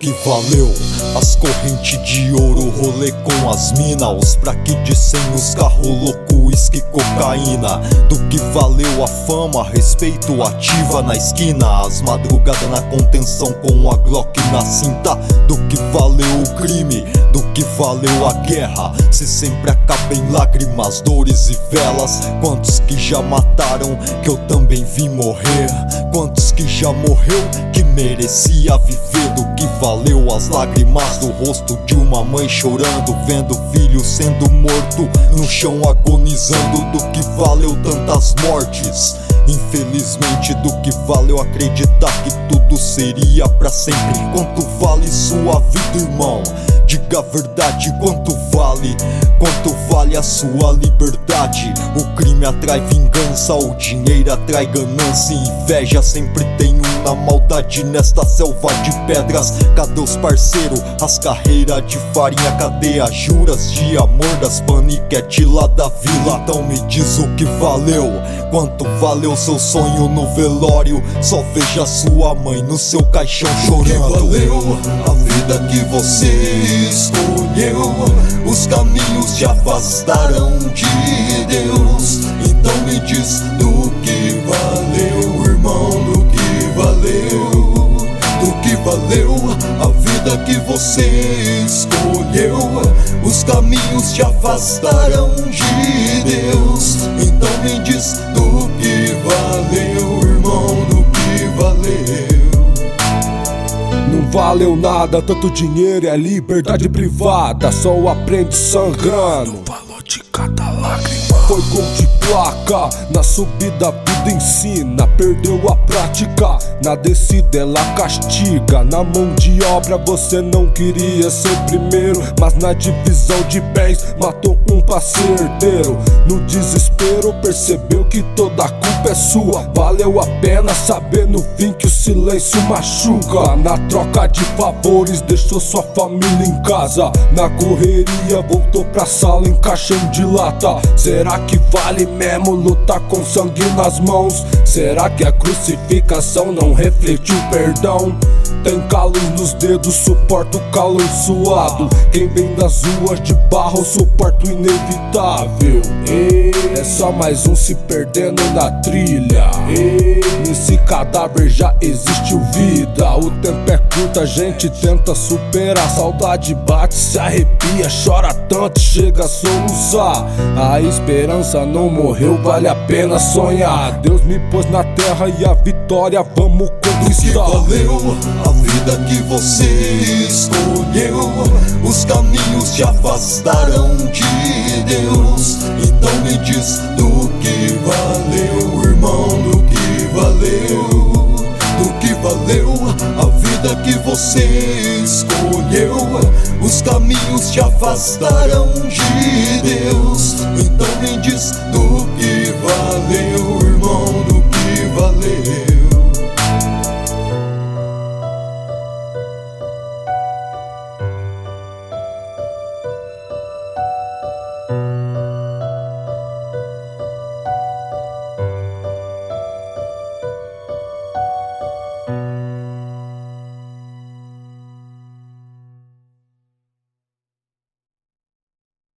que valeu as correntes de ouro, rolê com as mina, os praquidicem, os carro louco, uísque, cocaína. Do que valeu a fama, respeito ativa na esquina, as madrugadas na contenção com a Glock na cinta. Do que valeu o crime, do que valeu a guerra, se sempre acaba em lágrimas, dores e velas. Quantos que já mataram, que eu também vi morrer. Quantos que já morreu, que merecia viver. Do que valeu as lágrimas do rosto de uma mãe chorando, vendo o filho sendo morto no chão agonizando. Do que valeu tantas mortes, infelizmente. Do que valeu acreditar que tudo seria pra sempre. Quanto vale sua vida, irmão? Diga a verdade, quanto vale? Quanto vale a sua liberdade? O crime atrai vingança, o dinheiro atrai ganância, e inveja sempre tem um na maldade nesta selva de pedras. Cadê os parceiros? As carreiras de farinha, cadê as juras de amor das paniquete lá da vila? Então me diz o que valeu, quanto valeu seu sonho no velório? Só veja sua mãe no seu caixão chorando. Que valeu a vida que você escolheu? Os caminhos te afastaram de Deus. Então me diz do que valeu, irmão, do que valeu? Do que valeu a vida que você escolheu? Os caminhos te afastaram de Deus. Então me diz do que valeu, irmão, do que valeu? Não valeu nada, tanto dinheiro é liberdade privada, só aprende sangrando. O valor de cada lágrima. Foi gol de placa, na subida a vida ensina, perdeu a prática, na descida ela castiga. Na mão de obra você não queria ser primeiro, mas na divisão de bens matou um pra ser herdeiro. No desespero percebeu que toda a culpa é sua. Valeu a pena saber no fim que o silêncio machuca. Na troca de favores deixou sua família em casa, na correria voltou pra sala em caixão de lata. Será que vale mesmo lutar com sangue nas mãos? Será que a crucificação não refletiu perdão? Tem calor nos dedos, suporta o calor suado. Quem vem das ruas de barro suporta o inevitável. É só mais um se perdendo na trilha. Nesse cadáver já existiu vida. O tempo é curto, a gente tenta superar. Saudade bate, se arrepia, chora tanto, chega a soluçar. A esperança não morreu, vale a pena sonhar. Deus me pôs na terra e a vitória vamos conquistar. Que valeu a vida que você escolheu? Os caminhos te afastaram de Deus. Então me diz do que valeu, irmão, do que valeu? Do que valeu a vida que você escolheu? Os caminhos te afastaram de Deus. Então me diz do